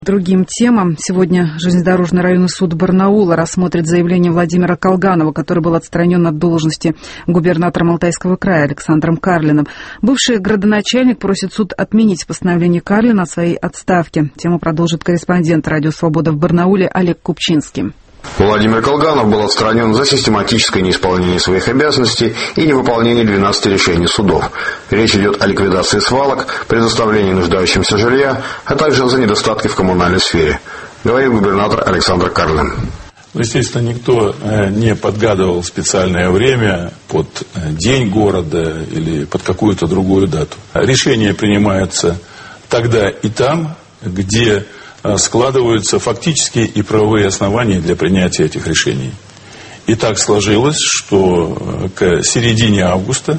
Другим темам. Сегодня железнодорожный районный суд Барнаула рассмотрит заявление Владимира Колганова, который был отстранен от должности губернатором Алтайского края Александром Карлиным. Бывший градоначальник просит суд отменить постановление Карлина о своей отставке. Тему продолжит корреспондент «Радио Свобода» в Барнауле Олег Купчинский. Владимир Колганов был отстранен за систематическое неисполнение своих обязанностей и невыполнение 12 решений судов. Речь идет о ликвидации свалок, предоставлении нуждающимся жилья, а также за недостатки в коммунальной сфере, говорит губернатор Александр Карлин. Естественно, никто не подгадывал специальное время под день города или под какую-то другую дату. Решение принимается тогда и там, где складываются фактические и правовые основания для принятия этих решений. И так сложилось, что к середине августа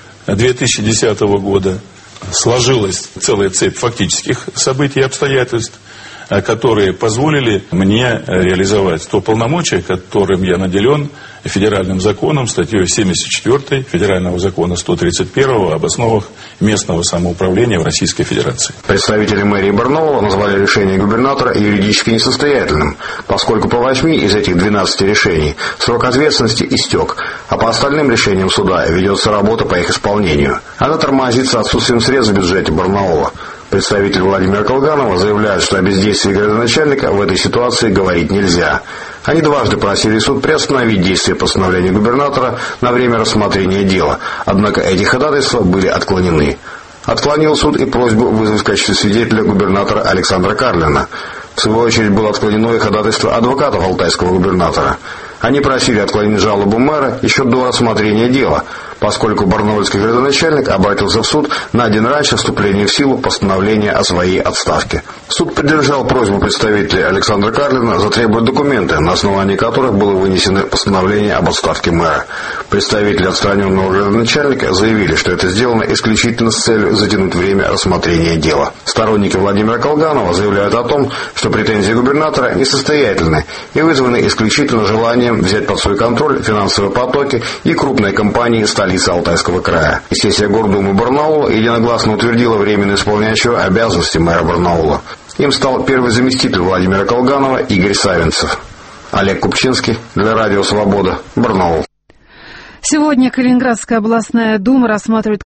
2010 года сложилась целая цепь фактических событий и обстоятельств, которые позволили мне реализовать то полномочие, которым я наделен федеральным законом, статьей 74 федерального закона 131 об основах местного самоуправления в Российской Федерации. Представители мэрии Барнаула назвали решение губернатора юридически несостоятельным, поскольку по 8 из этих 12 решений срок ответственности истек, а по остальным решениям суда ведется работа по их исполнению. Она тормозится отсутствием средств в бюджете Барнаула. Представитель Владимира Колганова заявляет, что о бездействии градоначальника в этой ситуации говорить нельзя. Они дважды просили суд приостановить действие постановления губернатора на время рассмотрения дела, однако эти ходатайства были отклонены. Отклонил суд и просьбу вызвать в качестве свидетеля губернатора Александра Карлина. В свою очередь было отклонено и ходатайство адвокатов алтайского губернатора. Они просили отклонить жалобу мэра еще до рассмотрения дела, поскольку барнаульский градоначальник обратился в суд на день раньше вступления в силу постановления о своей отставке. Суд поддержал просьбу представителей Александра Карлина затребовать документы, на основании которых было вынесено постановление об отставке мэра. Представители отстраненного градоначальника заявили, что это сделано исключительно с целью затянуть время рассмотрения дела. Сторонники Владимира Колганова заявляют о том, что претензии губернатора несостоятельны и вызваны исключительно желанием взять под свой контроль финансовые потоки и крупные компании столицы Алтайского края. Сессия Гордумы Барнаула единогласно утвердила временно исполняющего обязанности мэра Барнаула. Им стал первый заместитель Владимира Колганова Игорь Савинцев. Олег Купчинский для Радио Свобода, Барнаул. Сегодня Калининградская областная дума рассматривает